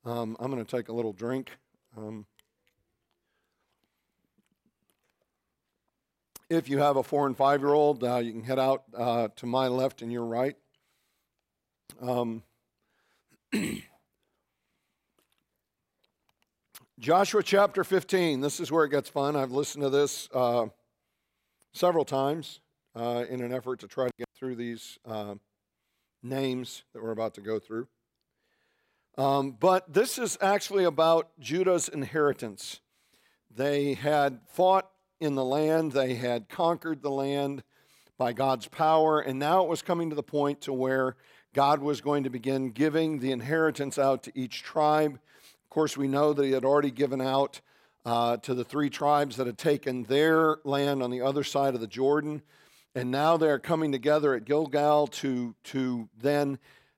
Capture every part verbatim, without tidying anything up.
Um, I'm going to take a little drink. Um, if you have a four and five-year-old, uh, you can head out uh, to my left and your right. Um, Joshua chapter fifteen, this is where it gets fun. I've listened to this uh, several times uh, in an effort to try to get through these uh, names that we're about to go through. Um, but this is actually about Judah's inheritance. They had fought in the land, they had conquered the land by God's power, and now it was coming to the point to where God was going to begin giving the inheritance out to each tribe. Of course, we know that he had already given out uh, to the three tribes that had taken their land on the other side of the Jordan, and now they're coming together at Gilgal to, to then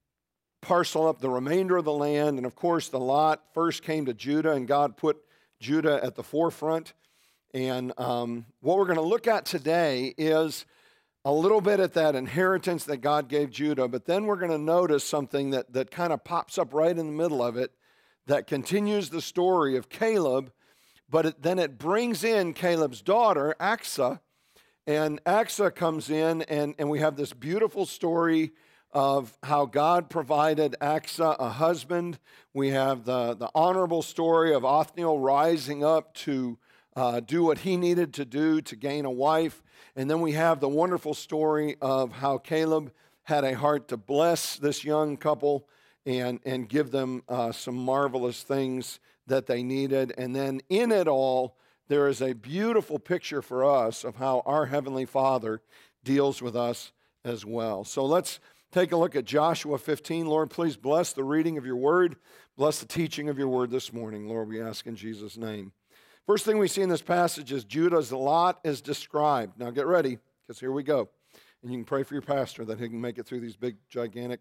parcel up the remainder of the land. And of course, the lot first came to Judah, and God put Judah at the forefront. And um, what we're going to look at today is a little bit at that inheritance that God gave Judah, but then we're going to notice something that, that kind of pops up right in the middle of it that continues the story of Caleb, but it, then it brings in Caleb's daughter, Achsah, and Achsah comes in, and, and we have this beautiful story of how God provided Achsah a husband. We have the, the honorable story of Othniel rising up to uh, do what he needed to do to gain a wife. And then we have the wonderful story of how Caleb had a heart to bless this young couple and, and give them uh, some marvelous things that they needed. And then in it all, there is a beautiful picture for us of how our Heavenly Father deals with us as well. So let's take a look at Joshua fifteen. Lord, please bless the reading of your word. Bless the teaching of your word this morning. Lord, we ask in Jesus' name. First thing we see in this passage is Judah's lot is described. Now get ready, because here we go. And you can pray for your pastor that he can make it through these big, gigantic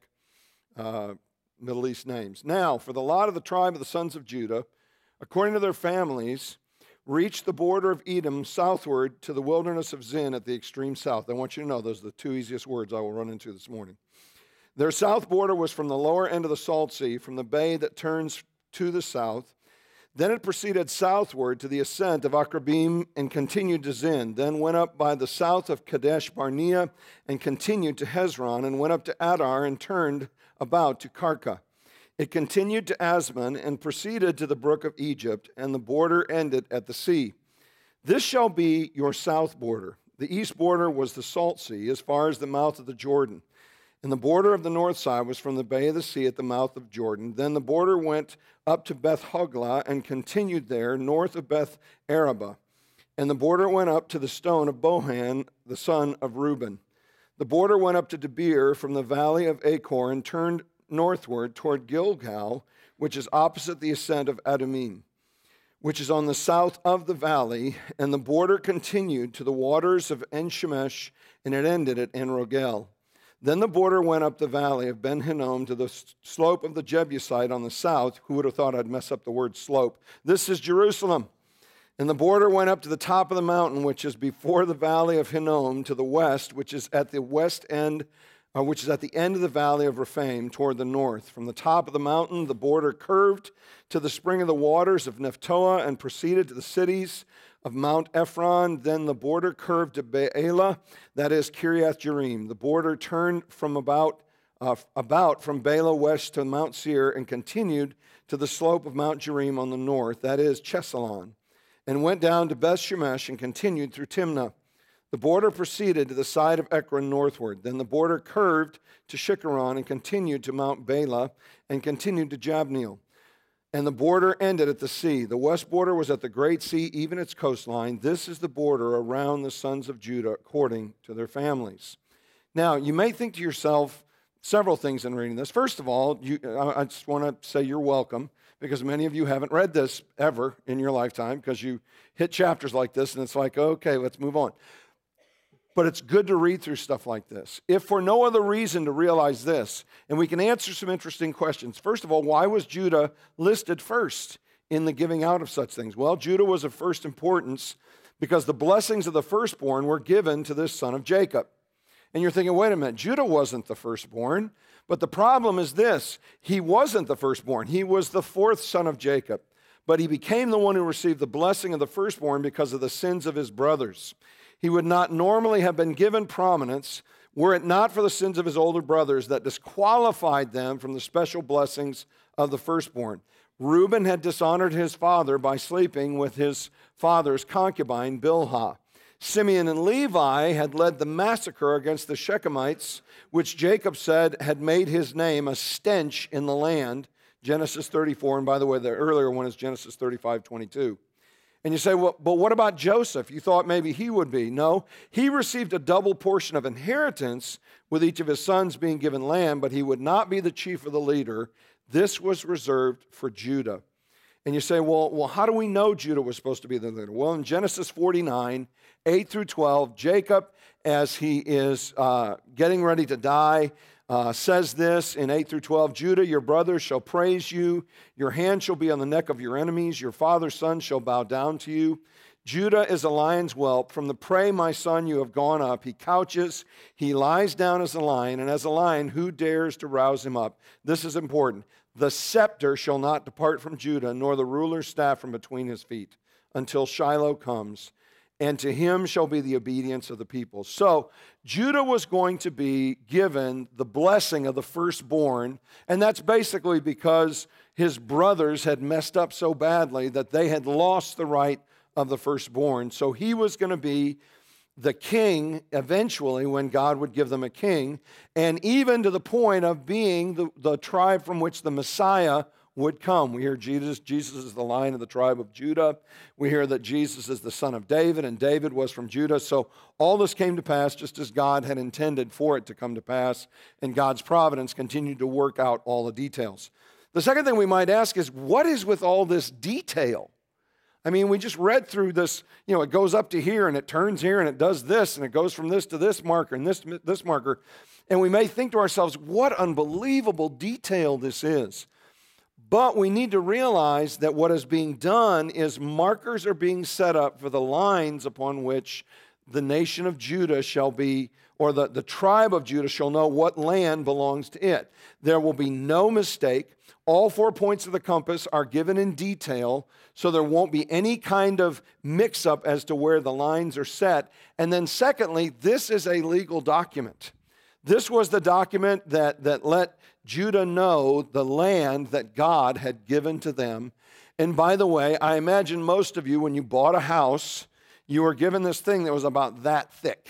uh, Middle East names. Now, for the lot of the tribe of the sons of Judah, according to their families, reached the border of Edom southward to the wilderness of Zin at the extreme south. I want you to know those are the two easiest words I will run into this morning. Their south border was from the lower end of the Salt Sea, from the bay that turns to the south. Then it proceeded southward to the ascent of Akrabim and continued to Zin, then went up by the south of Kadesh Barnea and continued to Hezron, and went up to Adar and turned about to Karka. It continued to Asman and proceeded to the brook of Egypt, and the border ended at the sea. This shall be your south border. The east border was the Salt Sea, as far as the mouth of the Jordan. And the border of the north side was from the bay of the sea at the mouth of Jordan. Then the border went up to Beth Hoglah and continued there, north of Beth Arabah. And the border went up to the stone of Bohan, the son of Reuben. The border went up to Debir from the valley of Achor and turned northward toward Gilgal, which is opposite the ascent of Adumim, which is on the south of the valley. And the border continued to the waters of En-Shemesh, and it ended at En-Rogel. Then the border went up the valley of Ben Hinnom to the slope of the Jebusite on the south. Who would have thought I'd mess up the word slope? This is Jerusalem. And the border went up to the top of the mountain, which is before the valley of Hinnom, to the west, which is at the west end, uh, which is at the end of the valley of Rephaim, toward the north. From the top of the mountain, the border curved to the spring of the waters of Nephtoah and proceeded to the cities of Mount Ephron. Then the border curved to Baalah, that is Kiriath Jearim. The border turned from about uh, about from Baalah west to Mount Seir and continued to the slope of Mount Jearim on the north, that is Chesalon, and went down to Beth Shemesh and continued through Timnah. The border proceeded to the side of Ekron northward. Then the border curved to Shikharon and continued to Mount Baalah and continued to Jabneel. And the border ended at the sea. The west border was at the great sea, even its coastline. This is the border around the sons of Judah according to their families. Now, you may think to yourself several things in reading this. First of all, you, I just want to say you're welcome, because many of you haven't read this ever in your lifetime, because you hit chapters like this and it's like, okay, let's move on. But it's good to read through stuff like this, if for no other reason to realize this. And we can answer some interesting questions. First of all, why was Judah listed first in the giving out of such things? Well, Judah was of first importance because the blessings of the firstborn were given to this son of Jacob. And you're thinking, wait a minute, Judah wasn't the firstborn. But the problem is this: he wasn't the firstborn. He was the fourth son of Jacob. But he became the one who received the blessing of the firstborn because of the sins of his brothers. He would not normally have been given prominence were it not for the sins of his older brothers that disqualified them from the special blessings of the firstborn. Reuben had dishonored his father by sleeping with his father's concubine, Bilhah. Simeon and Levi had led the massacre against the Shechemites, which Jacob said had made his name a stench in the land, Genesis thirty-four, and by the way, the earlier one is Genesis thirty-five twenty-two. And you say, well, but what about Joseph? You thought maybe he would be. No, he received a double portion of inheritance with each of his sons being given land, but he would not be the chief or the leader. This was reserved for Judah. And you say, well, well, how do we know Judah was supposed to be the leader? Well, in Genesis forty-nine, eight through twelve, Jacob, as he is uh, getting ready to die, Uh, says this in eight through twelve, Judah, your brothers shall praise you. Your hand shall be on the neck of your enemies. Your father's son shall bow down to you. Judah is a lion's whelp. From the prey, my son, you have gone up. He couches. He lies down as a lion. And as a lion, who dares to rouse him up? This is important. The scepter shall not depart from Judah, nor the ruler's staff from between his feet, until Shiloh comes. And to him shall be the obedience of the people. So Judah was going to be given the blessing of the firstborn, and that's basically because his brothers had messed up so badly that they had lost the right of the firstborn. So he was going to be the king eventually when God would give them a king, and even to the point of being the, the tribe from which the Messiah would come. We hear Jesus, Jesus is the Lion of the tribe of Judah. We hear that Jesus is the son of David, and David was from Judah. So all this came to pass just as God had intended for it to come to pass, and God's providence continued to work out all the details. The second thing we might ask is, what is with all this detail? I mean, we just read through this, you know, it goes up to here, and it turns here, and it does this, and it goes from this to this marker, and this to this marker. And we may think to ourselves, what unbelievable detail this is. But we need to realize that what is being done is markers are being set up for the lines upon which the nation of Judah shall be, or the, the tribe of Judah shall know what land belongs to it. There will be no mistake. All four points of the compass are given in detail, so there won't be any kind of mix-up as to where the lines are set. And then secondly, this is a legal document. This was the document that, that let Judah know the land that God had given to them. And by the way, I imagine most of you, when you bought a house, you were given this thing that was about that thick.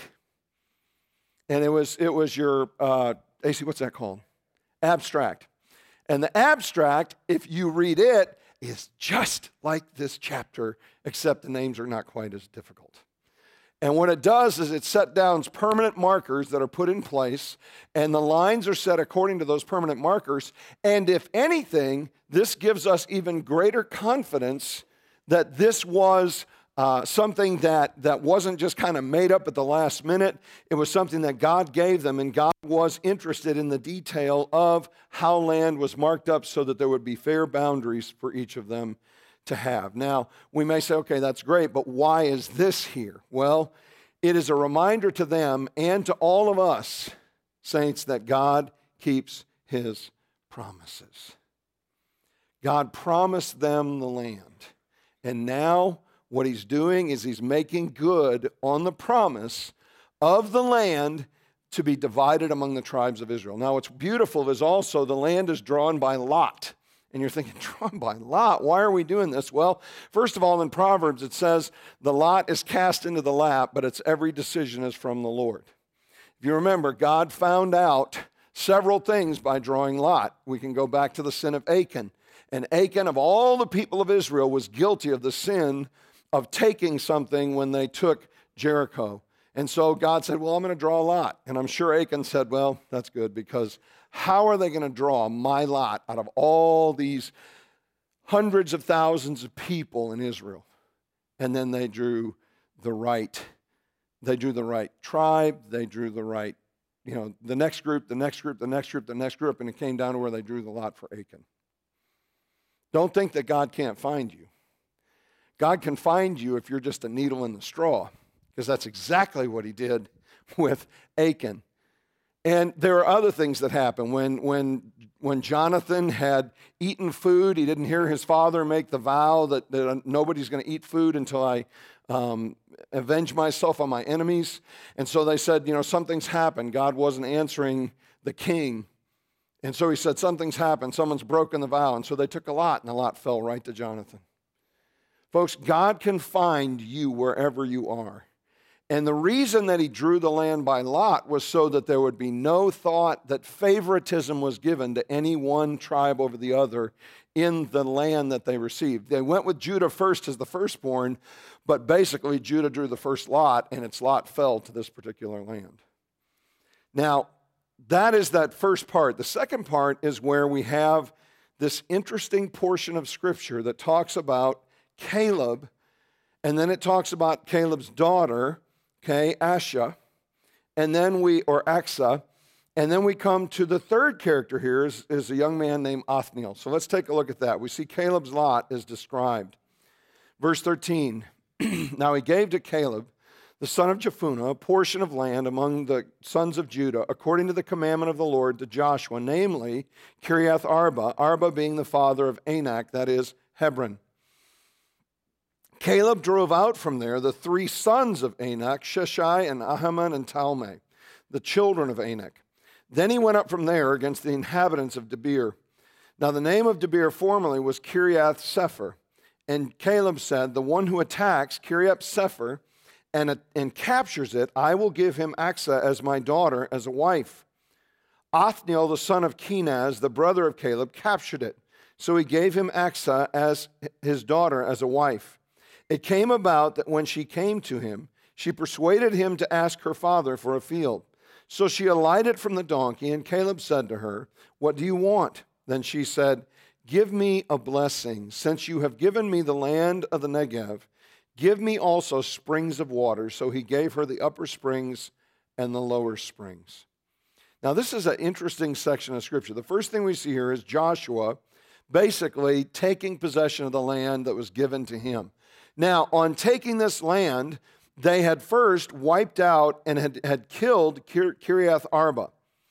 And it was, it was your, uh, A C, what's that called? Abstract. And the abstract, if you read it, is just like this chapter, except the names are not quite as difficult. And what it does is it set down permanent markers that are put in place, and the lines are set according to those permanent markers. And if anything, this gives us even greater confidence that this was uh, something that, that wasn't just kind of made up at the last minute. It was something that God gave them, and God was interested in the detail of how land was marked up so that there would be fair boundaries for each of them to have. Now, we may say, okay, that's great, but why is this here? Well, it is a reminder to them and to all of us, saints, that God keeps his promises. God promised them the land. And now what he's doing is he's making good on the promise of the land to be divided among the tribes of Israel. Now, what's beautiful is also the land is drawn by lot. And you're thinking, drawn by lot? Why are we doing this? Well, first of all, in Proverbs, it says, the lot is cast into the lap, but its every decision is from the Lord. If you remember, God found out several things by drawing lot. We can go back to the sin of Achan. And Achan, of all the people of Israel, was guilty of the sin of taking something when they took Jericho. And so God said, well, I'm going to draw a lot. And I'm sure Achan said, well, that's good, because how are they going to draw my lot out of all these hundreds of thousands of people in Israel? And then they drew the right, they drew the right tribe, they drew the right, you know, the next group, the next group, the next group, the next group, and it came down to where they drew the lot for Achan. Don't think that God can't find you. God can find you if you're just a needle in the straw, because that's exactly what he did with Achan. And there are other things that happen. When, when, when Jonathan had eaten food, he didn't hear his father make the vow that, that nobody's going to eat food until I um, avenge myself on my enemies. And so they said, you know, something's happened. God wasn't answering the king. And so he said, something's happened. Someone's broken the vow. And so they took a lot, and the lot fell right to Jonathan. Folks, God can find you wherever you are. And the reason that he drew the land by lot was so that there would be no thought that favoritism was given to any one tribe over the other in the land that they received. They went with Judah first as the firstborn, but basically Judah drew the first lot, and its lot fell to this particular land. Now, that is that first part. The second part is where we have this interesting portion of Scripture that talks about Caleb, and then it talks about Caleb's daughter, okay, Asha, and then we, or Axa, and then we come to the third character here is, is a young man named Othniel. So let's take a look at that. We see Caleb's lot is described. Verse thirteen, now he gave to Caleb, the son of Jephunneh, a portion of land among the sons of Judah, according to the commandment of the Lord to Joshua, namely Kiriath Arba, Arba being the father of Anak, that is Hebron. Caleb drove out from there the three sons of Anak, Sheshai and Ahiman and Talmai, the children of Anak. Then he went up from there against the inhabitants of Debir. Now the name of Debir formerly was Kiriath Sepher. And Caleb said, the one who attacks Kiriath Sepher and, and captures it, I will give him Axa as my daughter, as a wife. Othniel, the son of Kenaz, the brother of Caleb, captured it. So he gave him Axa as his daughter, as a wife. It came about that when she came to him, she persuaded him to ask her father for a field. So she alighted from the donkey, and Caleb said to her, what do you want? Then she said, give me a blessing. Since you have given me the land of the Negev, give me also springs of water. So he gave her the upper springs and the lower springs. Now this is an interesting section of Scripture. The first thing we see here is Joshua basically taking possession of the land that was given to him. Now, on taking this land, they had first wiped out and had, had killed Kir- Kiriath Arba.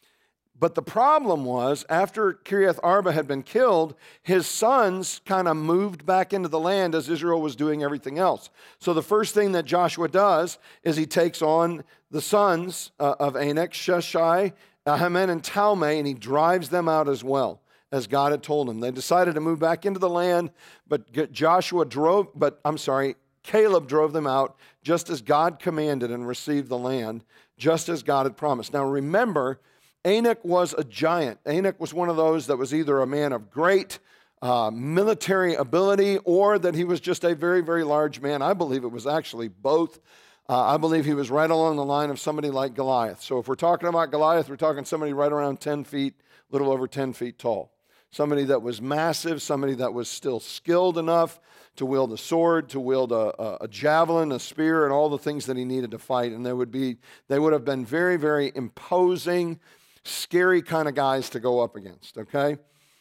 But the problem was, after Kiriath Arba had been killed, his sons kind of moved back into the land as Israel was doing everything else. So the first thing that Joshua does is he takes on the sons uh, of Anak, Sheshai, Ahiman, and Talmai, and he drives them out as well, as God had told him. They decided to move back into the land, but Joshua drove, but I'm sorry, Caleb drove them out just as God commanded and received the land, just as God had promised. Now remember, Anak was a giant. Anak was one of those that was either a man of great uh, military ability or that he was just a very, very large man. I believe it was actually both. Uh, I believe he was right along the line of somebody like Goliath. So if we're talking about Goliath, we're talking somebody right around ten feet, a little over ten feet tall. Somebody that was massive, somebody that was still skilled enough to wield a sword, to wield a, a, a javelin, a spear, and all the things that he needed to fight. And they would be, they would have been very, very imposing, scary kind of guys to go up against, okay?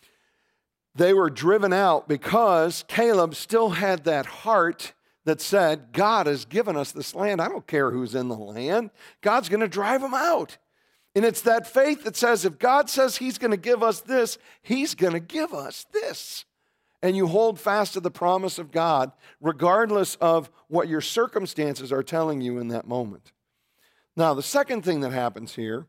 They were driven out because Caleb still had that heart that said, God has given us this land. I don't care who's in the land. God's going to drive them out. And it's that faith that says, if God says he's going to give us this, he's going to give us this. And you hold fast to the promise of God, regardless of what your circumstances are telling you in that moment. Now, the second thing that happens here,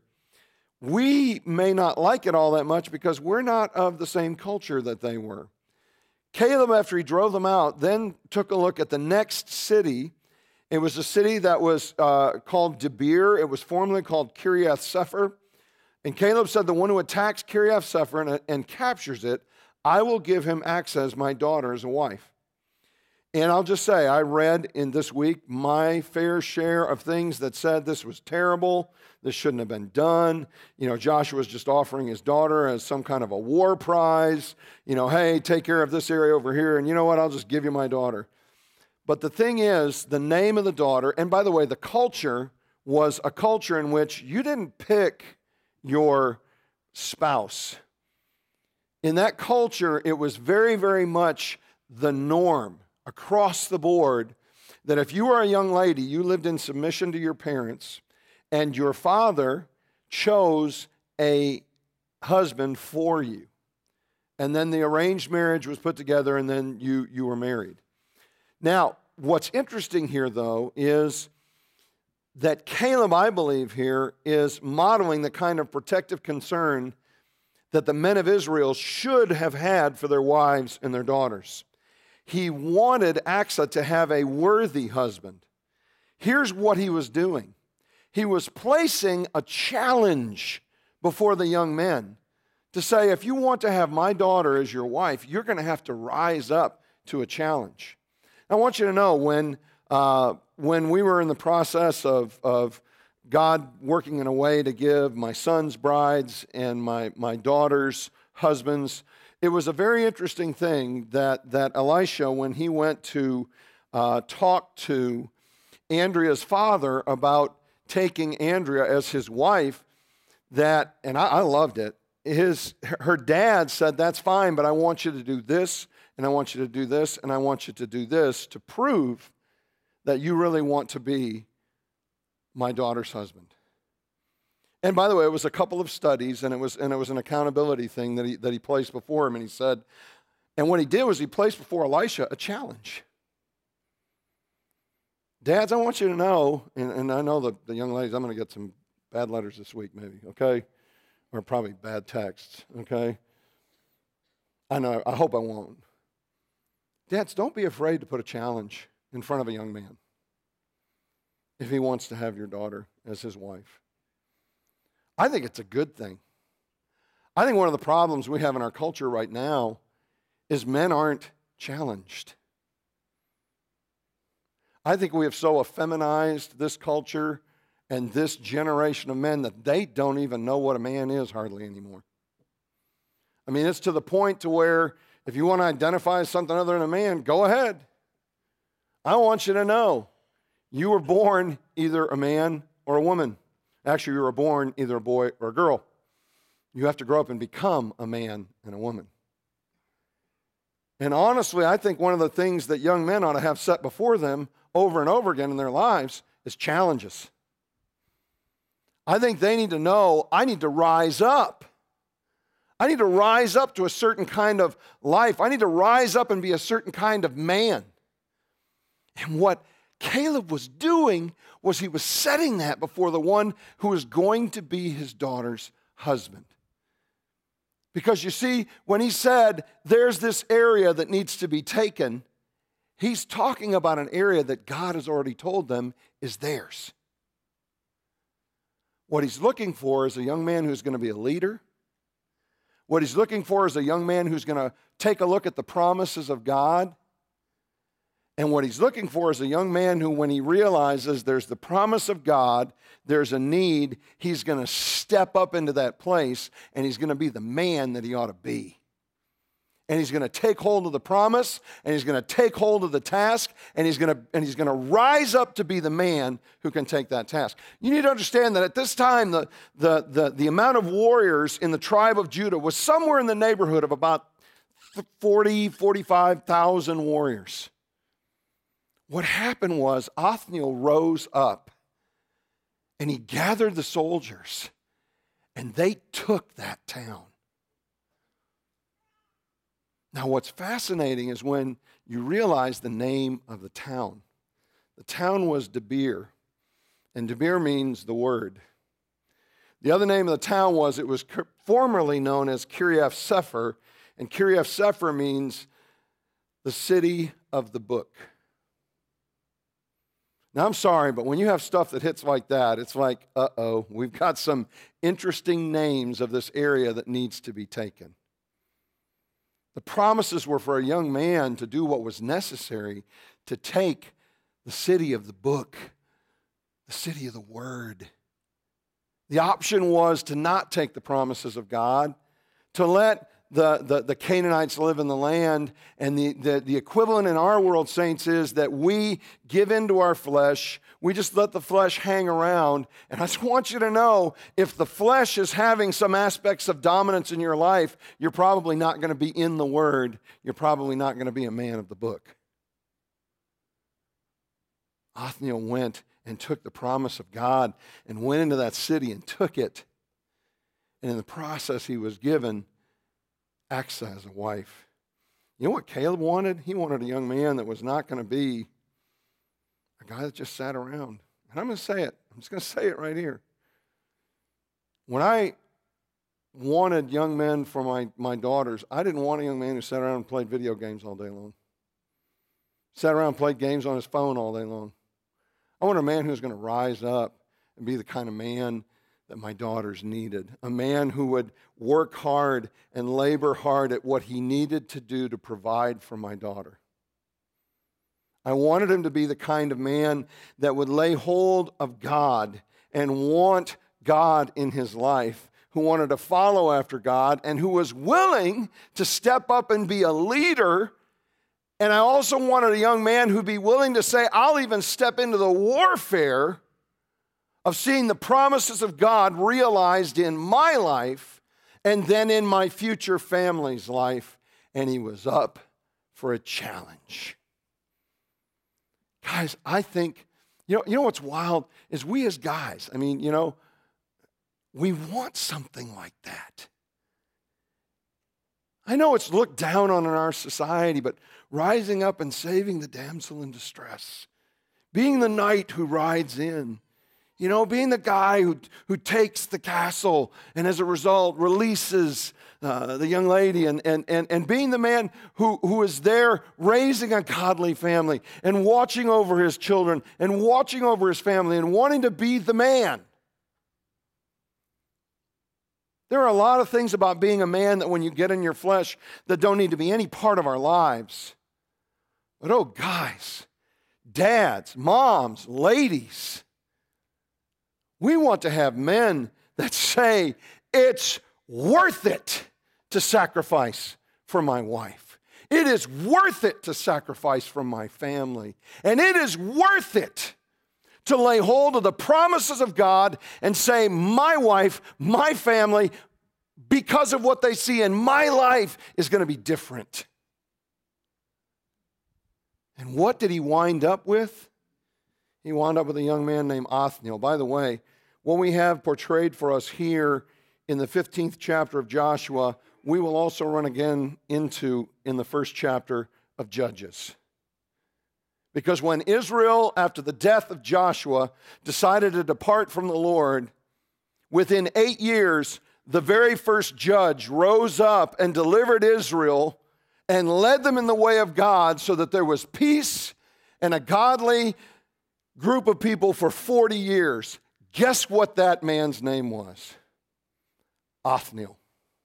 we may not like it all that much because we're not of the same culture that they were. Caleb, after he drove them out, then took a look at the next city. It was a city that was uh, called Debir. It was formerly called Kiriath Sepher. And Caleb said, the one who attacks Kiriath Sepher and, and captures it, I will give him Axa as my daughter, as a wife. And I'll just say, I read in this week my fair share of things that said this was terrible, this shouldn't have been done. You know, Joshua was just offering his daughter as some kind of a war prize. You know, hey, take care of this area over here, and you know what, I'll just give you my daughter. But the thing is, the name of the daughter, and by the way, the culture was a culture in which you didn't pick your spouse. In that culture, it was very, very much the norm across the board that if you were a young lady, you lived in submission to your parents, and your father chose a husband for you. And then the arranged marriage was put together, and then you, you were married. Now, what's interesting here, though, is that Caleb, I believe here, is modeling the kind of protective concern that the men of Israel should have had for their wives and their daughters. He wanted Achsah to have a worthy husband. Here's what he was doing. He was placing a challenge before the young men to say, if you want to have my daughter as your wife, you're going to have to rise up to a challenge. I want you to know, when uh, when we were in the process of, of God working in a way to give my son's brides and my, my daughter's husbands, it was a very interesting thing that, that Elisha, when he went to uh, talk to Andrea's father about taking Andrea as his wife, that, and I, I loved it, his, her dad said, that's fine, but I want you to do this, and I want you to do this, and I want you to do this to prove that you really want to be my daughter's husband. And by the way, it was a couple of studies, and it was and it was an accountability thing that he that he placed before him, and he said, and what he did was he placed before Elisha a challenge. Dads, I want you to know, and, and I know the, the young ladies, I'm going to get some bad letters this week maybe, okay? Or probably bad texts, okay? I know, I hope I won't. Dads, don't be afraid to put a challenge in front of a young man if he wants to have your daughter as his wife. I think it's a good thing. I think one of the problems we have in our culture right now is men aren't challenged. I think we have so effeminized this culture and this generation of men that they don't even know what a man is hardly anymore. I mean, it's to the point to where if you want to identify as something other than a man, go ahead. I want you to know you were born either a man or a woman. Actually, you were born either a boy or a girl. You have to grow up and become a man and a woman. And honestly, I think one of the things that young men ought to have set before them over and over again in their lives is challenges. I think they need to know, I need to rise up. I need to rise up to a certain kind of life. I need to rise up and be a certain kind of man. And what Caleb was doing was he was setting that before the one who was going to be his daughter's husband. Because you see, when he said, there's this area that needs to be taken, he's talking about an area that God has already told them is theirs. What he's looking for is a young man who's going to be a leader. What he's looking for is a young man who's going to take a look at the promises of God. And what he's looking for is a young man who, when he realizes there's the promise of God, there's a need, he's going to step up into that place, and he's going to be the man that he ought to be. And he's going to take hold of the promise, and he's going to take hold of the task, and he's going to and he's going to rise up to be the man who can take that task. You need to understand that at this time, the, the, the, the amount of warriors in the tribe of Judah was somewhere in the neighborhood of about forty, forty-five thousand warriors. What happened was Othniel rose up, and he gathered the soldiers, and they took that town. Now, what's fascinating is when you realize the name of the town. The town was Debir, and Debir means the word. The other name of the town was, it was formerly known as Kiriath Sefer, and Kiriath Sefer means the city of the book. Now, I'm sorry, but when you have stuff that hits like that, it's like, uh-oh, we've got some interesting names of this area that needs to be taken. The promises were for a young man to do what was necessary to take the city of the book, the city of the word. The option was to not take the promises of God, to let the, the, the Canaanites live in the land, and the, the, the equivalent in our world, saints, is that we give into our flesh, we just let the flesh hang around, and I just want you to know, if the flesh is having some aspects of dominance in your life, you're probably not going to be in the Word, you're probably not going to be a man of the book. Othniel went and took the promise of God and went into that city and took it. And in the process, he was given Achsah as a wife. You know what Caleb wanted? He wanted a young man that was not going to be a guy that just sat around. And I'm going to say it. I'm just going to say it right here. When I wanted young men for my, my daughters, I didn't want a young man who sat around and played video games all day long. Sat around and played games on his phone all day long. I wanted a man who was going to rise up and be the kind of man that my daughters needed. A man who would work hard and labor hard at what he needed to do to provide for my daughter. I wanted him to be the kind of man that would lay hold of God and want God in his life, who wanted to follow after God, and who was willing to step up and be a leader. And I also wanted a young man who'd be willing to say, I'll even step into the warfare of seeing the promises of God realized in my life and then in my future family's life. And he was up for a challenge. Guys, I think, you know, you know what's wild is we as guys, I mean, you know, we want something like that. I know it's looked down on in our society, but rising up and saving the damsel in distress, being the knight who rides in, you know, being the guy who, who takes the castle and as a result releases uh, the young lady, and, and, and, and being the man who, who is there raising a godly family and watching over his children and watching over his family and wanting to be the man. There are a lot of things about being a man that when you get in your flesh that don't need to be any part of our lives. But oh, guys, dads, moms, ladies, we want to have men that say, it's worth it to sacrifice for my wife. It is worth it to sacrifice for my family. And it is worth it to lay hold of the promises of God and say, my wife, my family, because of what they see in my life, is going to be different. And what did he wind up with? He wound up with a young man named Othniel. By the way, what we have portrayed for us here in the fifteenth chapter of Joshua, we will also run again into in the first chapter of Judges. Because when Israel, after the death of Joshua, decided to depart from the Lord, within eight years, the very first judge rose up and delivered Israel and led them in the way of God so that there was peace and a godly group of people for forty years. Guess what that man's name was? Othniel.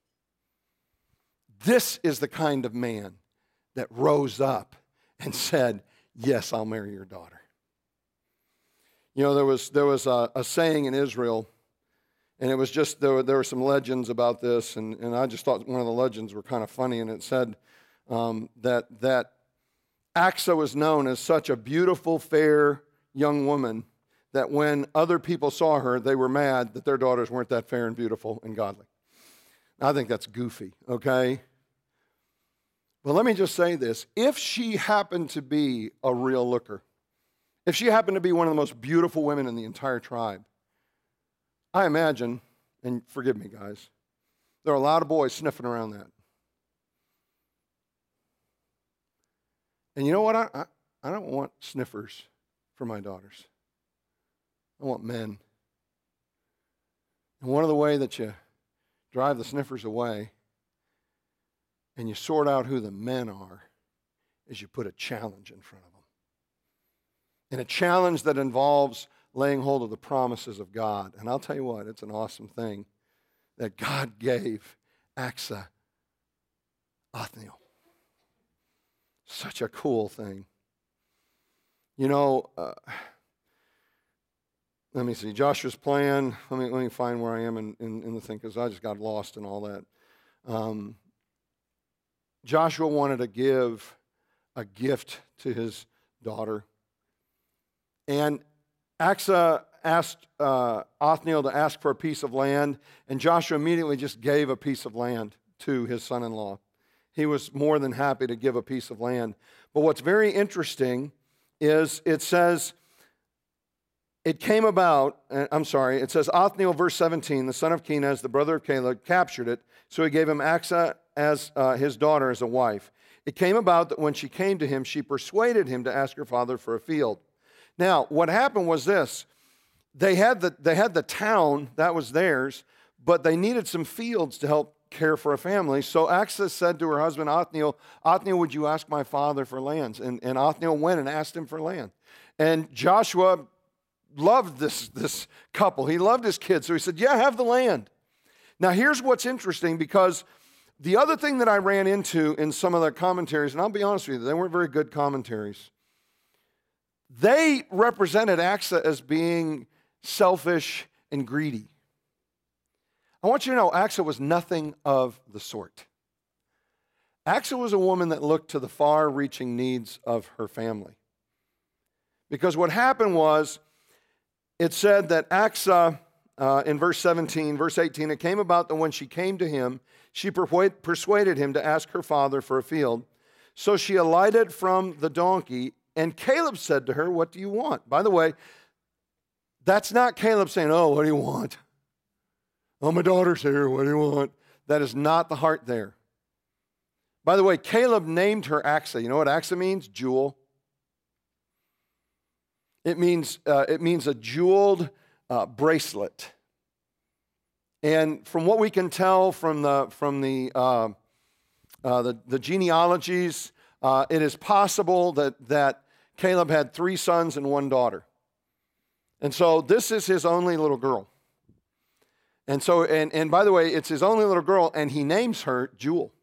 This is the kind of man that rose up and said, yes, I'll marry your daughter. You know, there was there was a, a saying in Israel, and it was just, there were, there were some legends about this, and, and I just thought one of the legends were kind of funny, and it said um, that, that Achsah was known as such a beautiful, fair young woman that when other people saw her, they were mad that their daughters weren't that fair and beautiful and godly. I think that's goofy, okay? But let me just say this. If she happened to be a real looker, if she happened to be one of the most beautiful women in the entire tribe, I imagine, and forgive me, guys, there are a lot of boys sniffing around that. And you know what? I, I, I don't want sniffers for my daughters. I want men. And one of the ways that you drive the sniffers away and you sort out who the men are is you put a challenge in front of them. And a challenge that involves laying hold of the promises of God. And I'll tell you what, it's an awesome thing that God gave Achsah Othniel. Such a cool thing. You know, uh, let me see, Joshua's plan, let me, let me find where I am in, in, in the thing, because I just got lost in all that. Um, Joshua wanted to give a gift to his daughter. And Achsah asked uh, Othniel to ask for a piece of land, and Joshua immediately just gave a piece of land to his son-in-law. He was more than happy to give a piece of land. But what's very interesting is it says it came about, uh, I'm sorry, it says, Othniel, verse seventeen, the son of Kenaz, the brother of Caleb, captured it, so he gave him Achsah as uh, his daughter as a wife. It came about that when she came to him, she persuaded him to ask her father for a field. Now, what happened was this. They had the, they had the town, that was theirs, but they needed some fields to help care for a family. So Achsah said to her husband Othniel, Othniel, would you ask my father for lands? And, and Othniel went and asked him for land. And Joshua loved this, this couple. He loved his kids. So he said, yeah, have the land. Now, here's what's interesting, because the other thing that I ran into in some of the commentaries, and I'll be honest with you, they weren't very good commentaries. They represented Achsah as being selfish and greedy. I want you to know Achsah was nothing of the sort. Achsah was a woman that looked to the far-reaching needs of her family. Because what happened was, it said that Achsah, uh, in verse seventeen, verse eighteen, it came about that when she came to him, she persuaded him to ask her father for a field. So she alighted from the donkey, and Caleb said to her, what do you want? By the way, that's not Caleb saying, oh, what do you want? Oh, my daughter's here, what do you want? That is not the heart there. By the way, Caleb named her Achsah. You know what Achsah means? Jewel. It means, uh, it means a jeweled uh, bracelet. And from what we can tell from the, from the, uh, uh, the, the genealogies, uh, it is possible that, that Caleb had three sons and one daughter. And so this is his only little girl. And so, and, and by the way, it's his only little girl, and he names her Jewel.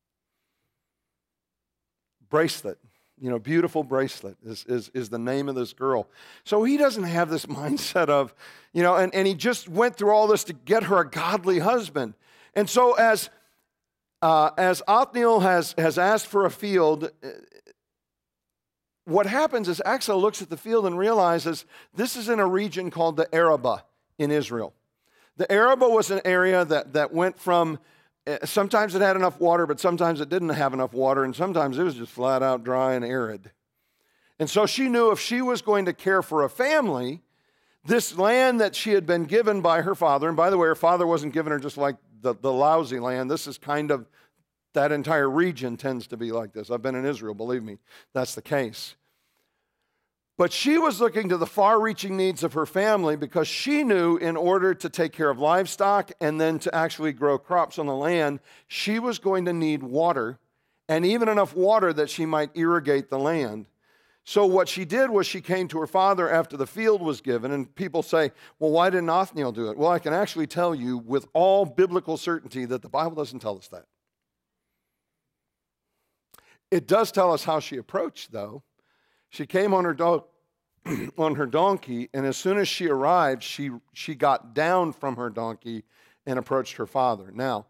Bracelet. You know, beautiful bracelet is, is, is the name of this girl. So he doesn't have this mindset of, you know, and, and he just went through all this to get her a godly husband. And so as uh, as Othniel has, has asked for a field, what happens is Achsah looks at the field and realizes this is in a region called the Arabah in Israel. The Arabah was an area that, that went from, sometimes it had enough water, but sometimes it didn't have enough water, and sometimes it was just flat out dry and arid. And so she knew if she was going to care for a family, this land that she had been given by her father, and by the way, her father wasn't giving her just like the, the lousy land. This is kind of, that entire region tends to be like this. I've been in Israel, believe me, that's the case. But she was looking to the far-reaching needs of her family because she knew in order to take care of livestock and then to actually grow crops on the land, she was going to need water, and even enough water that she might irrigate the land. So what she did was she came to her father after the field was given, and people say, well, why didn't Othniel do it? Well, I can actually tell you with all biblical certainty that the Bible doesn't tell us that. It does tell us how she approached, though. She came on her do- on her donkey, and as soon as she arrived, she, she got down from her donkey and approached her father. Now,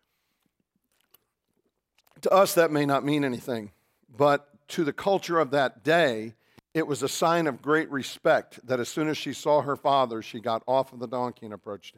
to us, that may not mean anything, but to the culture of that day, it was a sign of great respect that as soon as she saw her father, she got off of the donkey and approached him.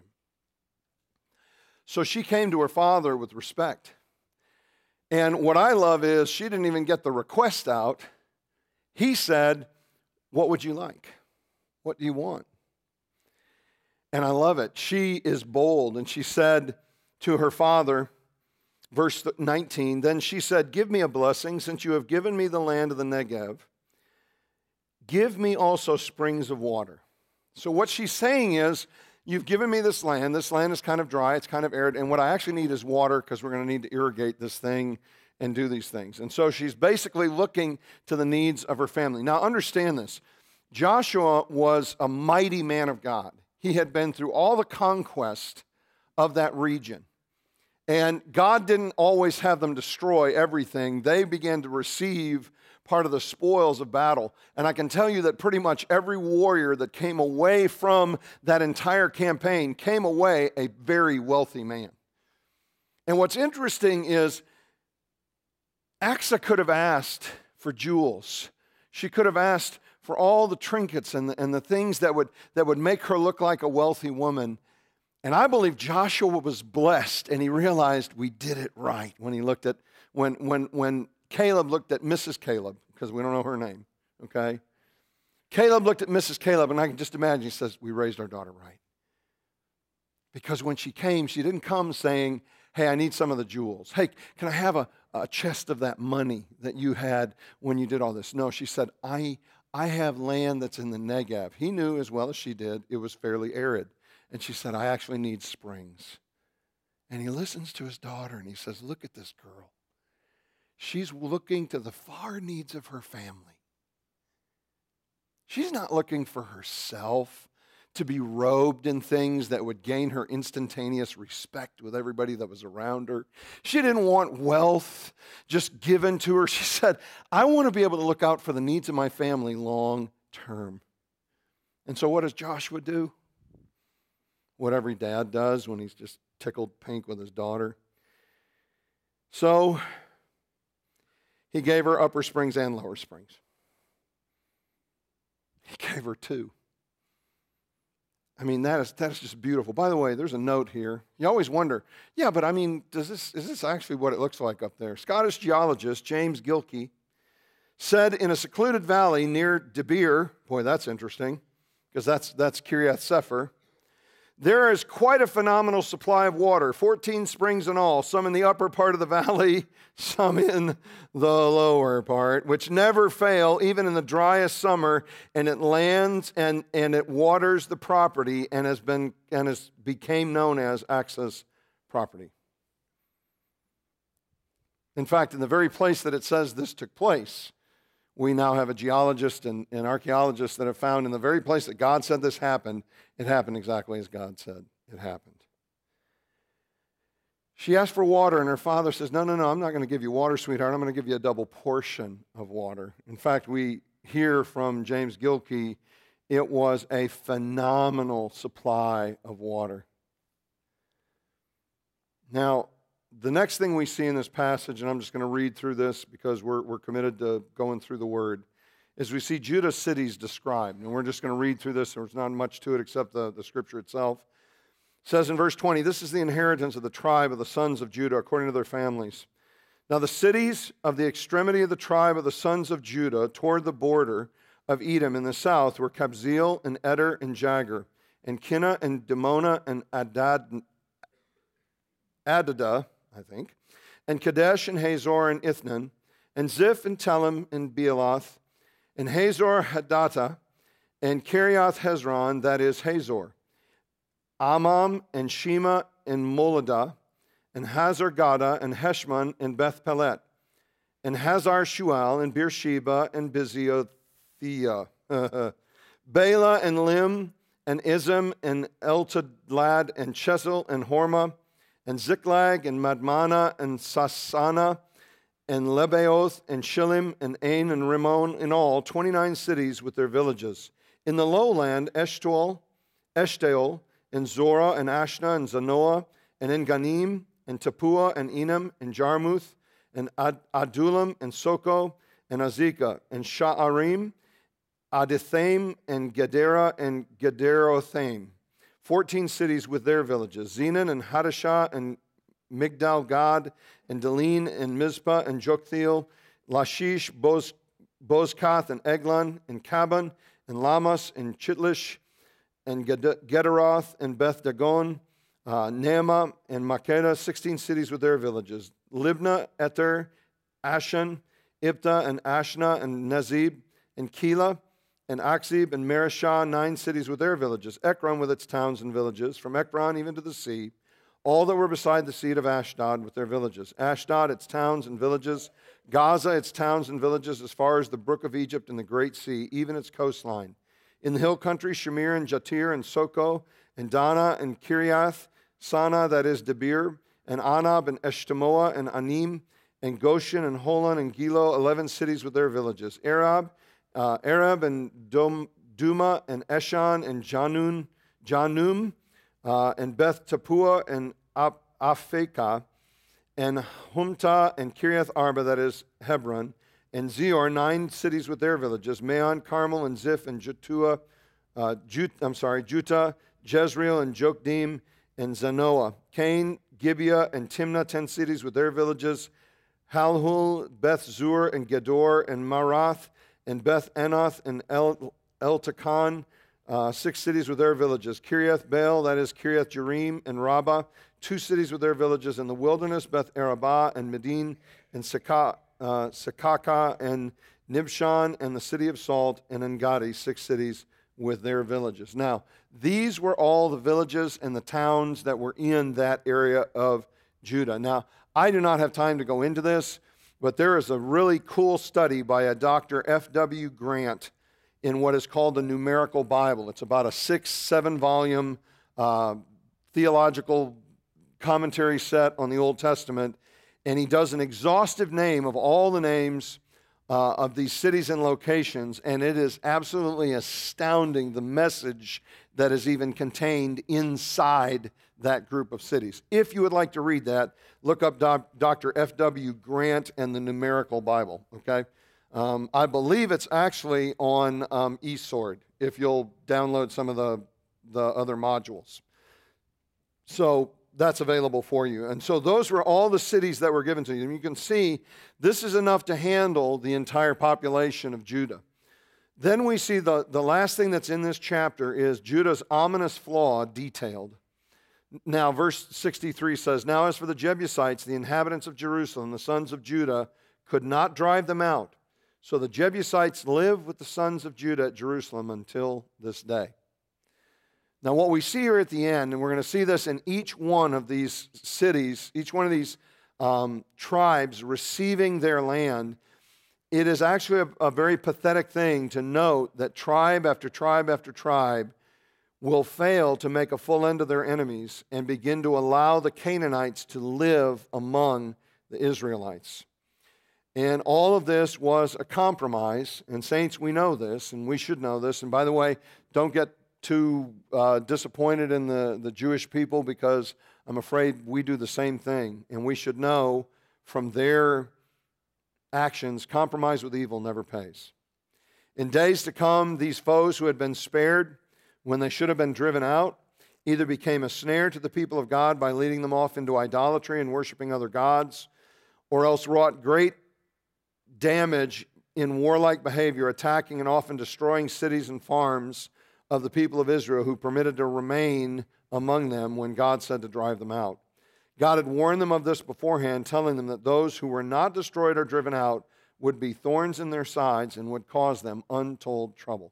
So she came to her father with respect. And what I love is she didn't even get the request out. He said, what would you like? What do you want? And I love it. She is bold. And she said to her father, verse nineteen, then she said, give me a blessing since you have given me the land of the Negev. Give me also springs of water. So what she's saying is, you've given me this land. This land is kind of dry. It's kind of arid. And what I actually need is water because we're going to need to irrigate this thing and do these things. And so she's basically looking to the needs of her family. Now understand this. Joshua was a mighty man of God. He had been through all the conquest of that region. And God didn't always have them destroy everything. They began to receive part of the spoils of battle. And I can tell you that pretty much every warrior that came away from that entire campaign came away a very wealthy man. And what's interesting is Achsah could have asked for jewels. She could have asked for all the trinkets and the, and the things that would, that would make her look like a wealthy woman. And I believe Joshua was blessed, and he realized we did it right when he looked at, when, when, when Caleb looked at Missus Caleb, because we don't know her name, okay? Caleb looked at Missus Caleb, and I can just imagine, he says, we raised our daughter right. Because when she came, she didn't come saying, hey, I need some of the jewels. Hey, can I have a, a chest of that money that you had when you did all this? No, she said, I, I have land that's in the Negev. He knew as well as she did it was fairly arid. And she said, I actually need springs. And he listens to his daughter, and he says, look at this girl. She's looking to the far needs of her family. She's not looking for herself to be robed in things that would gain her instantaneous respect with everybody that was around her. She didn't want wealth just given to her. She said, I want to be able to look out for the needs of my family long term. And so what does Joshua do? What every dad does when he's just tickled pink with his daughter. So he gave her Upper Springs and Lower Springs. He gave her two. I mean, that is that is just beautiful. By the way, there's a note here. You always wonder, yeah, but I mean, does this is this actually what it looks like up there? Scottish geologist James Gilkey said in a secluded valley near De Beer, boy, that's interesting, because that's that's Kiryat Sefer, there is quite a phenomenal supply of water, fourteen springs in all, some in the upper part of the valley, some in the lower part, which never fail, even in the driest summer, and it lands and, and it waters the property and has been and has became known as access property. In fact, in the very place that it says this took place, we now have a geologist and, and archaeologists that have found in the very place that God said this happened, it happened exactly as God said it happened. She asked for water, and her father says, no, no, no, I'm not going to give you water, sweetheart. I'm going to give you a double portion of water. In fact, we hear from James Gilkey, it was a phenomenal supply of water. Now, the next thing we see in this passage, and I'm just going to read through this because we're, we're committed to going through the Word, is we see Judah's cities described. And we're just going to read through this. There's not much to it except the, the Scripture itself. It says in verse twenty, this is the inheritance of the tribe of the sons of Judah according to their families. Now the cities of the extremity of the tribe of the sons of Judah toward the border of Edom in the south were Kabzeel and Eder and Jagur, and Kinnah and Dimona and Adad, Adadah, I think, and Kadesh and Hazor and Ithnan, and Ziph and Telem and Bealoth, and Hazor Hadattah, and Kiriath Hezron, that is Hazor, Amam and Shema and Moladah, and Hazar Gada and Heshmon and Beth Pelet, and Hazar Shual and Beersheba and Biziothia, Bela and Lim and Izim and Eltadlad and Chesil and Hormah, and Ziklag and Madmana and Sasana and Lebaoth and Shillim and Ain and Rimmon, in all twenty-nine cities with their villages. In the lowland, Eshtaol, Eshtaol, and Zorah and Ashna and Zanoah, and Enganim and Tapua and Enam and Jarmuth and Ad- Adullam and Soko and Azekah and Sha'arim, Adithaim and Gedera and Gederothaim. Fourteen cities with their villages, Zenan and Hadashah and Migdal Gad and Delin and Mizpah and Joktheel, Lashish, Boz, Bozkath and Eglon and Kaban and Lamas and Chitlish and Gederoth and Beth Dagon, uh, Neamah and Makeda, sixteen cities with their villages, Libnah, Eter, Ashan, Ibta and Ashna and Nezib and Keilah, and Akzib and Marishah, nine cities with their villages, Ekron with its towns and villages, from Ekron even to the sea, all that were beside the sea of Ashdod with their villages, Ashdod, its towns and villages, Gaza, its towns and villages, as far as the brook of Egypt and the great sea, even its coastline. In the hill country, Shamir and Jatir and Soko, and Dana and Kiriath, Sana, that is Debir, and Anab and Eshtemoa and Anim, and Goshen and Holon and Gilo, eleven cities with their villages, Arab, Uh, Arab and Dum, Duma and Eshan and Janun, Janum uh, and Beth Tapua and Ap- Aphekah and Humta and Kiriath Arba, that is Hebron, and Zior, nine cities with their villages, Maon, Carmel and Ziph and Jutua, uh, Jut, I'm sorry, Juta, Jezreel and Jokdim and Zanoah, Cain, Gibeah and Timnah, ten cities with their villages, Halhul, Beth Zur and Gedor and Marath, and Beth Enoth and El, Eltekon, uh, six cities with their villages. Kiriath Baal, that is Kiriath Jearim and Rabbah, two cities with their villages. In the wilderness, Beth Arabah and Medin and Sekah, uh, Sekaka and Nibshan and the city of Salt, and Engadi, six cities with their villages. Now, these were all the villages and the towns that were in that area of Judah. Now, I do not have time to go into this, but there is a really cool study by a Doctor F W Grant in what is called the Numerical Bible. It's about a six, seven volume uh, theological commentary set on the Old Testament, and he does an exhaustive name of all the names uh, of these cities and locations, and it is absolutely astounding the message that is even contained inside that group of cities. If you would like to read that, look up Doctor F W Grant and the Numerical Bible, okay? Um, I believe it's actually on um, eSword, if you'll download some of the, the other modules. So that's available for you. And so those were all the cities that were given to you. And you can see this is enough to handle the entire population of Judah. Then we see the, the last thing that's in this chapter is Judah's ominous flaw detailed. Now, verse sixty-three says, "Now as for the Jebusites, the inhabitants of Jerusalem, the sons of Judah, could not drive them out. So the Jebusites live with the sons of Judah at Jerusalem until this day." Now, what we see here at the end, and we're going to see this in each one of these cities, each one of these um, tribes receiving their land, it is actually a, a very pathetic thing to note that tribe after tribe after tribe will fail to make a full end of their enemies and begin to allow the Canaanites to live among the Israelites. And all of this was a compromise, and saints, we know this, and we should know this. And by the way, don't get too uh, disappointed in the, the Jewish people, because I'm afraid we do the same thing. And we should know from their actions, compromise with evil never pays. In days to come, these foes who had been spared when they should have been driven out either became a snare to the people of God by leading them off into idolatry and worshiping other gods, or else wrought great damage in warlike behavior, attacking and often destroying cities and farms of the people of Israel who permitted to remain among them when God said to drive them out. God had warned them of this beforehand, telling them that those who were not destroyed or driven out would be thorns in their sides and would cause them untold trouble.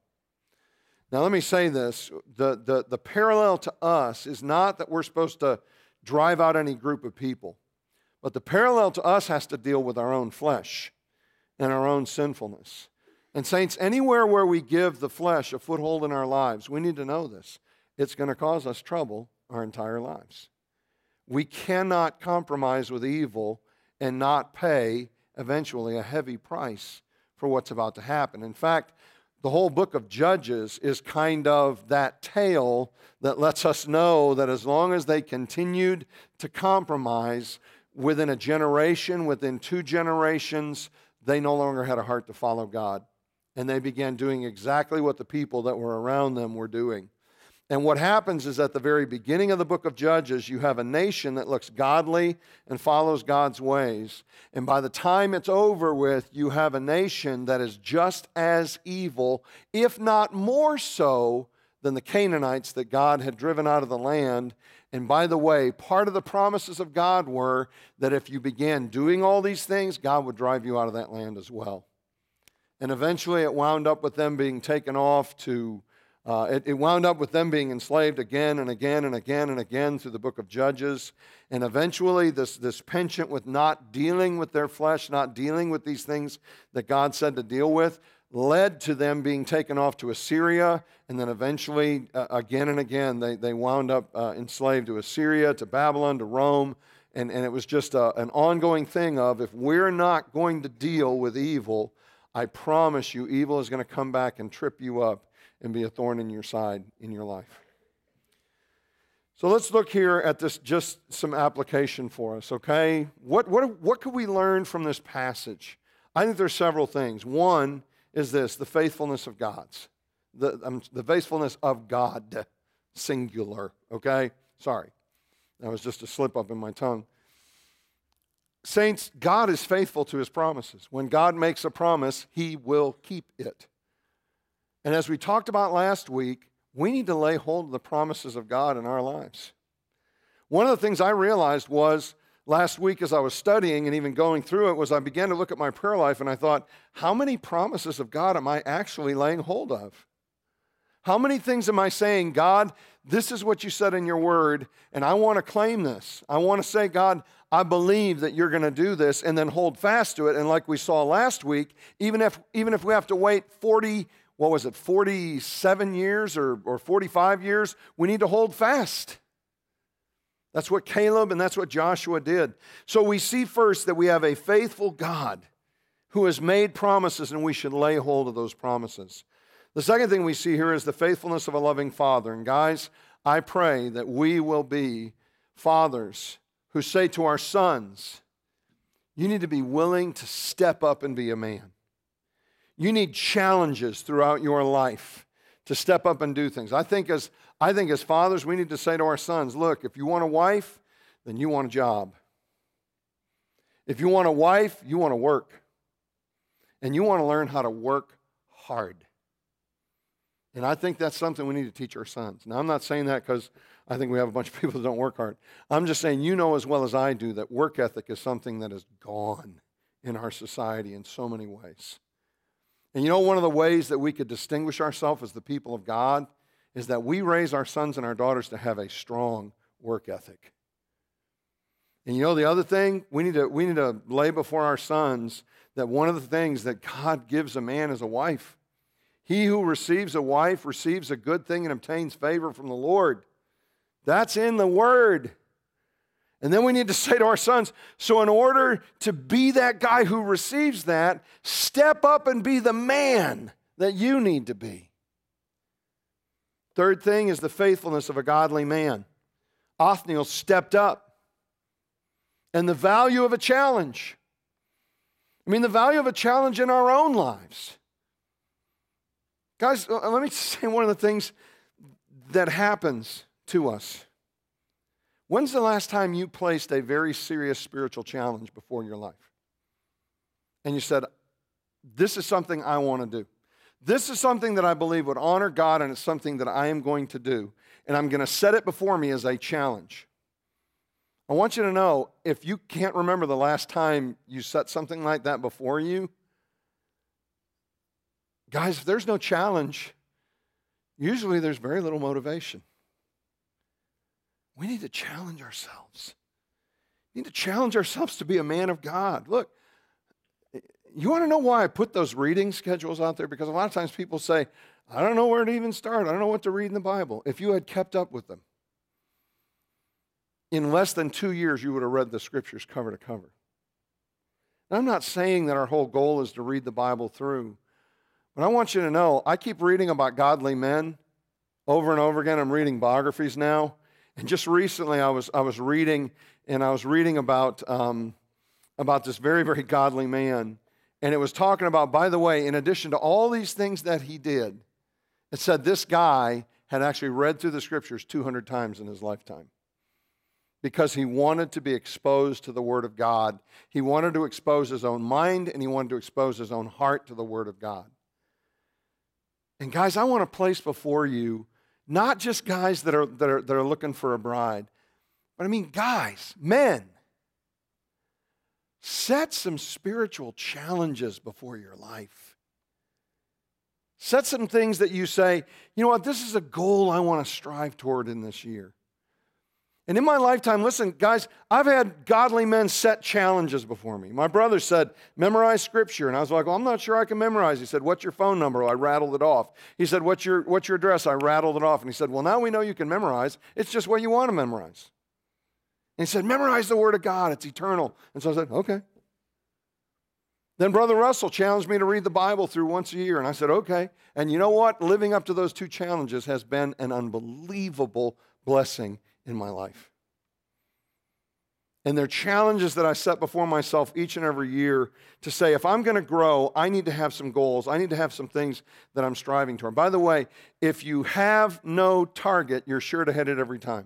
Now let me say this, the, the, the parallel to us is not that we're supposed to drive out any group of people, but the parallel to us has to deal with our own flesh and our own sinfulness. And saints, anywhere where we give the flesh a foothold in our lives, we need to know this. It's going to cause us trouble our entire lives. We cannot compromise with evil and not pay eventually a heavy price for what's about to happen. In fact, the whole book of Judges is kind of that tale that lets us know that as long as they continued to compromise, within a generation, within two generations, they no longer had a heart to follow God. And they began doing exactly what the people that were around them were doing. And what happens is at the very beginning of the book of Judges, you have a nation that looks godly and follows God's ways. And by the time it's over with, you have a nation that is just as evil, if not more so, than the Canaanites that God had driven out of the land. And by the way, part of the promises of God were that if you began doing all these things, God would drive you out of that land as well. And eventually it wound up with them being taken off to Uh, it, it wound up with them being enslaved again and again and again and again through the book of Judges. And eventually this, this penchant with not dealing with their flesh, not dealing with these things that God said to deal with, led to them being taken off to Assyria. And then eventually, uh, again and again, they, they wound up uh, enslaved to Assyria, to Babylon, to Rome. And, and it was just a, an ongoing thing of, if we're not going to deal with evil, I promise you, evil is going to come back and trip you up and be a thorn in your side in your life. So let's look here at this, just some application for us, okay? What, what, what could we learn from this passage? I think there's several things. One is this, the faithfulness of God's. The, um, the faithfulness of God, singular, okay? Sorry, that was just a slip up in my tongue. Saints, God is faithful to his promises. When God makes a promise, he will keep it. And as we talked about last week, we need to lay hold of the promises of God in our lives. One of the things I realized was last week as I was studying and even going through it was I began to look at my prayer life and I thought, how many promises of God am I actually laying hold of? How many things am I saying, God, this is what you said in your word, and I want to claim this. I want to say, God, I believe that you're going to do this, and then hold fast to it. And like we saw last week, even if even if we have to wait forty, what was it, forty-seven years or, or forty-five years, we need to hold fast. That's what Caleb and that's what Joshua did. So we see first that we have a faithful God who has made promises, and we should lay hold of those promises. The second thing we see here is the faithfulness of a loving father. And guys, I pray that we will be fathers who say to our sons, you need to be willing to step up and be a man. You need challenges throughout your life to step up and do things. I think as, I think as fathers, we need to say to our sons, look, if you want a wife, then you want a job. If you want a wife, you want to work. And you want to learn how to work hard. And I think that's something we need to teach our sons. Now, I'm not saying that because I think we have a bunch of people that don't work hard. I'm just saying you know as well as I do that work ethic is something that is gone in our society in so many ways. And you know, one of the ways that we could distinguish ourselves as the people of God is that we raise our sons and our daughters to have a strong work ethic. And you know the other thing, we need to, we need to lay before our sons that one of the things that God gives a man is a wife. He who receives a wife receives a good thing and obtains favor from the Lord. That's in the Word. And then we need to say to our sons, so in order to be that guy who receives that, step up and be the man that you need to be. Third thing is the faithfulness of a godly man. Othniel stepped up. And the value of a challenge. I mean, the value of a challenge in our own lives. Guys, let me say one of the things that happens to us. When's the last time you placed a very serious spiritual challenge before your life? And you said, this is something I want to do. This is something that I believe would honor God, and it's something that I am going to do. And I'm going to set it before me as a challenge. I want you to know, if you can't remember the last time you set something like that before you, guys, if there's no challenge, usually there's very little motivation. We need to challenge ourselves. We need to challenge ourselves to be a man of God. Look, you want to know why I put those reading schedules out there? Because a lot of times people say, I don't know where to even start. I don't know what to read in the Bible. If you had kept up with them, in less than two years, you would have read the scriptures cover to cover. And I'm not saying that our whole goal is to read the Bible through. But I want you to know, I keep reading about godly men over and over again. I'm reading biographies now. And just recently I was I was reading, and I was reading about, um, about this very, very godly man. And it was talking about, by the way, in addition to all these things that he did, it said this guy had actually read through the scriptures two hundred times in his lifetime. Because he wanted to be exposed to the Word of God. He wanted to expose his own mind, and he wanted to expose his own heart to the Word of God. And guys, I want to place before you not just guys that are, that are, that are looking for a bride, but I mean guys, men. Set some spiritual challenges before your life. Set some things that you say, you know what, this is a goal I want to strive toward in this year. And in my lifetime, listen, guys, I've had godly men set challenges before me. My brother said, memorize scripture. And I was like, well, I'm not sure I can memorize. He said, what's your phone number? I rattled it off. He said, what's your, what's your address? I rattled it off. And he said, well, now we know you can memorize. It's just what you want to memorize. And he said, memorize the Word of God. It's eternal. And so I said, okay. Then Brother Russell challenged me to read the Bible through once a year. And I said, okay. And you know what? Living up to those two challenges has been an unbelievable blessing in my life. And they're challenges that I set before myself each and every year to say, if I'm going to grow, I need to have some goals. I need to have some things that I'm striving toward. By the way, if you have no target, you're sure to hit it every time.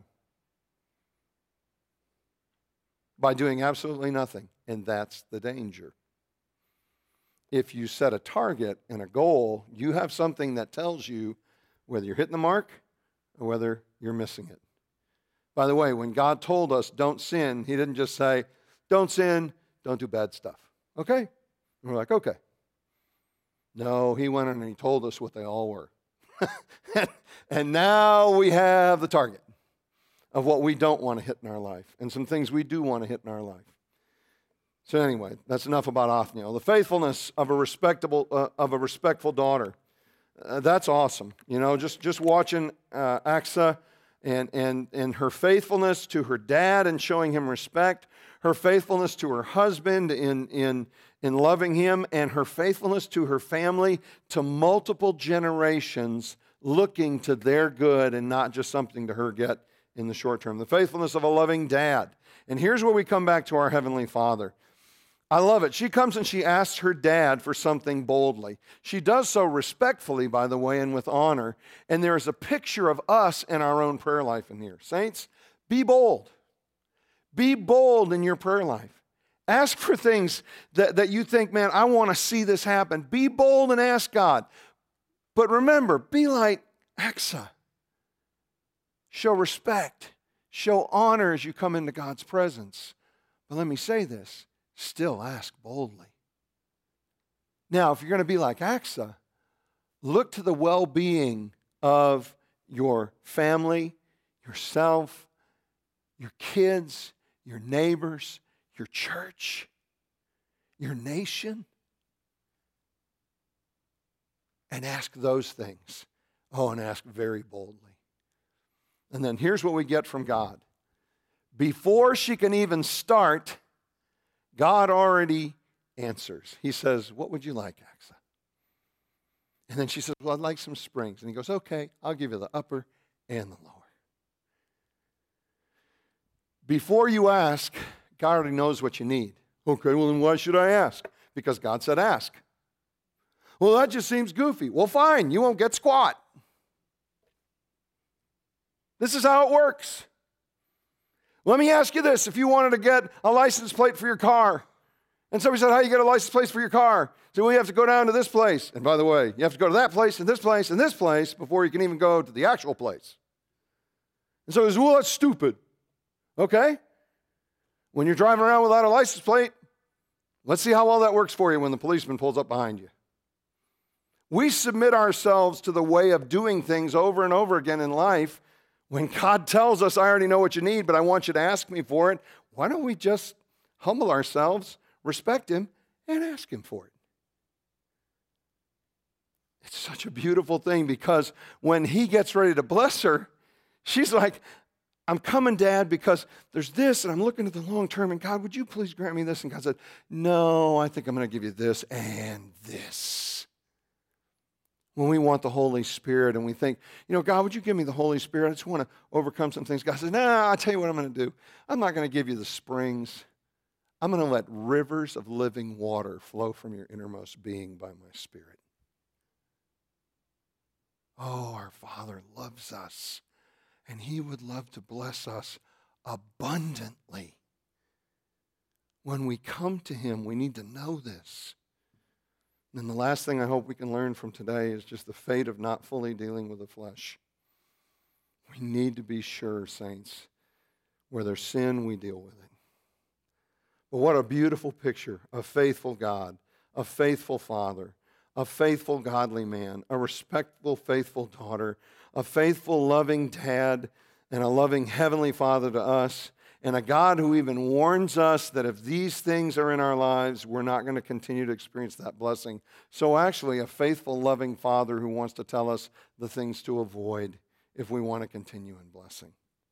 By doing absolutely nothing. And that's the danger. if you set a target and a goal, you have something that tells you whether you're hitting the mark or whether you're missing it. By the way, when God told us don't sin, he didn't just say, don't sin, don't do bad stuff. Okay? And we're like, okay. No, he went in and he told us what they all were. And now we have the target of what we don't want to hit in our life and some things we do want to hit in our life. So anyway, that's enough about Othniel. The faithfulness of a respectable, uh, of a respectful daughter. Uh, that's awesome. You know, just, just watching uh, Achsah and, and, and her faithfulness to her dad and showing him respect, her faithfulness to her husband in, in, in loving him, and her faithfulness to her family, to multiple generations looking to their good and not just something to her get in the short term. The faithfulness of a loving dad. And here's where we come back to our Heavenly Father. I love it. She comes and she asks her dad for something boldly. She does so respectfully, by the way, and with honor. And there is a picture of us and our own prayer life in here. Saints, be bold. Be bold in your prayer life. Ask for things that, that you think, man, I want to see this happen. Be bold and ask God. But remember, be like Achsah. Show respect. Show honor as you come into God's presence. But let me say this. Still ask boldly. Now, if you're going to be like Achsah, look to the well-being of your family, yourself, your kids, your neighbors, your church, your nation, and ask those things. Oh, and ask very boldly. And then here's what we get from God. Before she can even start, God already answers. He says, what would you like, Achsah? And then she says, well, I'd like some springs. And he goes, okay, I'll give you the upper and the lower. Before you ask, God already knows what you need. Okay, well, then why should I ask? Because God said ask. Well, that just seems goofy. Well, fine, you won't get squat. This is how it works. Let me ask you this. If you wanted to get a license plate for your car, and somebody said, how do you get a license plate for your car? So we have to go down to this place. And by the way, you have to go to that place and this place and this place before you can even go to the actual place. And so he says, well, that's stupid. Okay? When you're driving around without a license plate, let's see how well that works for you when the policeman pulls up behind you. We submit ourselves to the way of doing things over and over again in life. When God tells us, I already know what you need, but I want you to ask me for it, why don't we just humble ourselves, respect him, and ask him for it? It's such a beautiful thing because when he gets ready to bless her, she's like, I'm coming, Dad, because there's this, and I'm looking at the long term, and God, would you please grant me this? And God said, no, I think I'm going to give you this and this. When we want the Holy Spirit and we think, you know, God, would you give me the Holy Spirit? I just want to overcome some things. God says, no, nah, I'll tell you what I'm going to do. I'm not going to give you the springs. I'm going to let rivers of living water flow from your innermost being by my Spirit. Oh, our Father loves us, and he would love to bless us abundantly. When we come to him, we need to know this. And the last thing I hope we can learn from today is just the fate of not fully dealing with the flesh. We need to be sure, saints, where there's sin, we deal with it. But what a beautiful picture of faithful God, a faithful father, a faithful godly man, a respectful, faithful daughter, a faithful, loving dad, and a loving heavenly Father to us, and a God who even warns us that if these things are in our lives, we're not going to continue to experience that blessing. So actually, a faithful, loving Father who wants to tell us the things to avoid if we want to continue in blessing.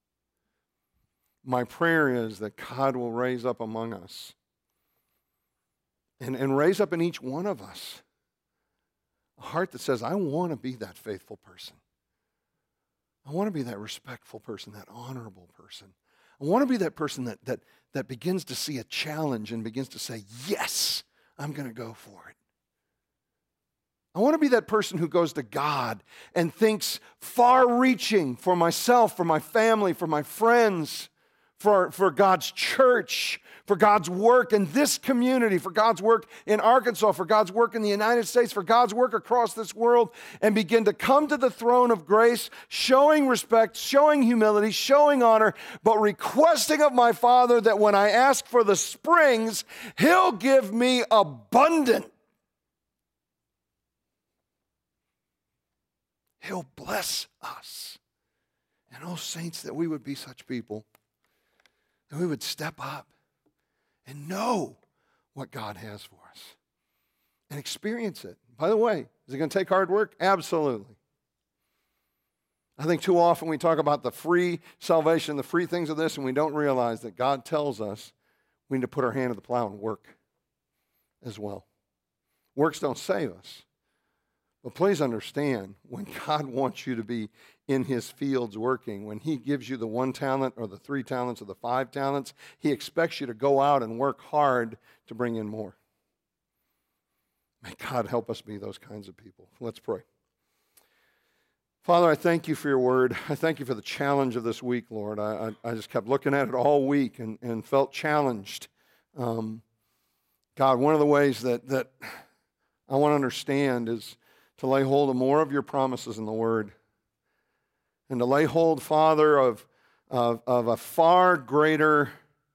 My prayer is that God will raise up among us and, and raise up in each one of us a heart that says, I want to be that faithful person. I want to be that respectful person, that honorable person. I want to be that person that, that, that begins to see a challenge and begins to say, yes, I'm going to go for it. I want to be that person who goes to God and thinks far-reaching for myself, for my family, for my friends, for, for God's church, for God's work in this community, for God's work in Arkansas, for God's work in the United States, for God's work across this world, and begin to come to the throne of grace, showing respect, showing humility, showing honor, but requesting of my Father that when I ask for the springs, He'll give me abundant. He'll bless us. And oh, saints, that we would be such people, that we would step up and know what God has for us and experience it. By the way, is it going to take hard work? Absolutely. I think too often we talk about the free salvation, the free things of this, and we don't realize that God tells us we need to put our hand to the plow and work as well. Works don't save us. But please understand, when God wants you to be in His fields working, when He gives you the one talent or the three talents or the five talents, He expects you to go out and work hard to bring in more. May God help us be those kinds of people. Let's pray. Father, I thank You for Your word. I thank You for the challenge of this week, Lord. I, I, I just kept looking at it all week and, and felt challenged. Um, God, one of the ways that, that I want to understand is to lay hold of more of Your promises in the Word. And to lay hold, Father, of, of, of a far greater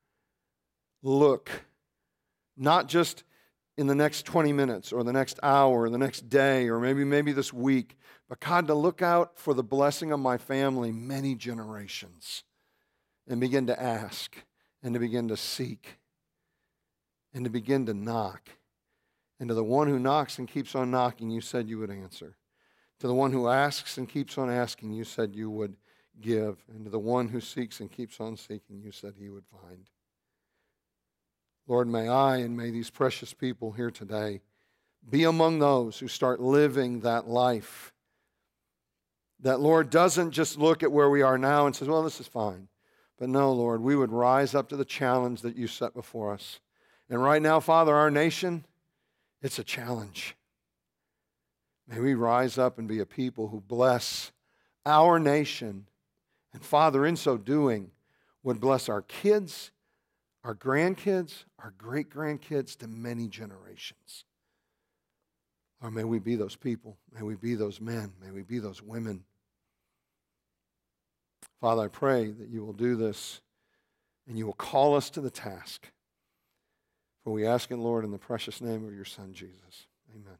look, not just in the next twenty minutes or the next hour or the next day or maybe, maybe this week, but God, to look out for the blessing of my family many generations and begin to ask and to begin to seek and to begin to knock. And to the one who knocks and keeps on knocking, You said You would answer. To the one who asks and keeps on asking, You said You would give. And to the one who seeks and keeps on seeking, You said He would find. Lord, may I and may these precious people here today be among those who start living that life. That, Lord, doesn't just look at where we are now and says, well, this is fine. But no, Lord, we would rise up to the challenge that You set before us. And right now, Father, our nation, it's a challenge. May we rise up and be a people who bless our nation. And Father, in so doing, would bless our kids, our grandkids, our great-grandkids to many generations. Or may we be those people. May we be those men. May we be those women. Father, I pray that You will do this and You will call us to the task. For we ask it, Lord, in the precious name of Your Son, Jesus. Amen.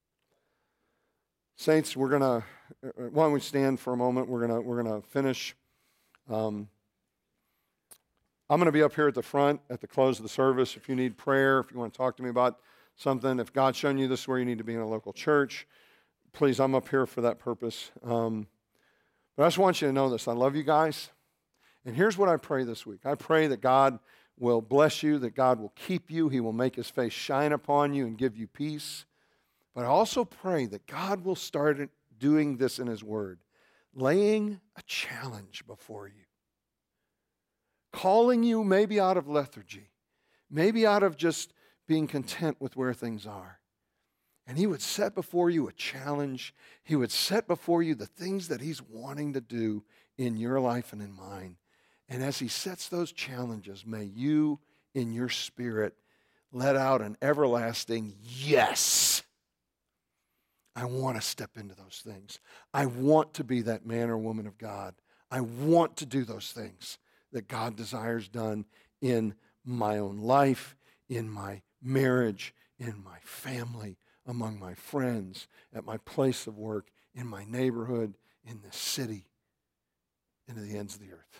Saints, we're going to, why don't we stand for a moment? We're going to we're going to finish. Um, I'm going to be up here at the front at the close of the service. If you need prayer, if you want to talk to me about something, if God's shown you this is where you need to be in a local church, please, I'm up here for that purpose. Um, but I just want you to know this. I love you guys. And here's what I pray this week. I pray that God will bless you, that God will keep you. He will make His face shine upon you and give you peace. But I also pray that God will start doing this in His Word, laying a challenge before you, calling you maybe out of lethargy, maybe out of just being content with where things are. And He would set before you a challenge. He would set before you the things that He's wanting to do in your life and in mine. And as He sets those challenges, may you, in your spirit, let out an everlasting yes. I want to step into those things. I want to be that man or woman of God. I want to do those things that God desires done in my own life, in my marriage, in my family, among my friends, at my place of work, in my neighborhood, in the city, and to the ends of the earth.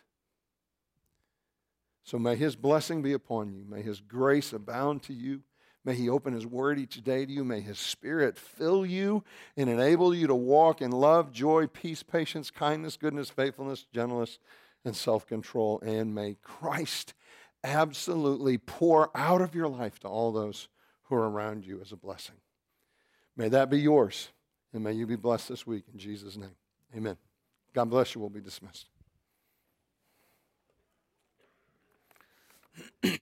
So may His blessing be upon you. May His grace abound to you. May He open His word each day to you. May His Spirit fill you and enable you to walk in love, joy, peace, patience, kindness, goodness, faithfulness, gentleness, and self-control. And may Christ absolutely pour out of your life to all those who are around you as a blessing. May that be yours. And may you be blessed this week in Jesus' name. Amen. God bless you. We'll be dismissed.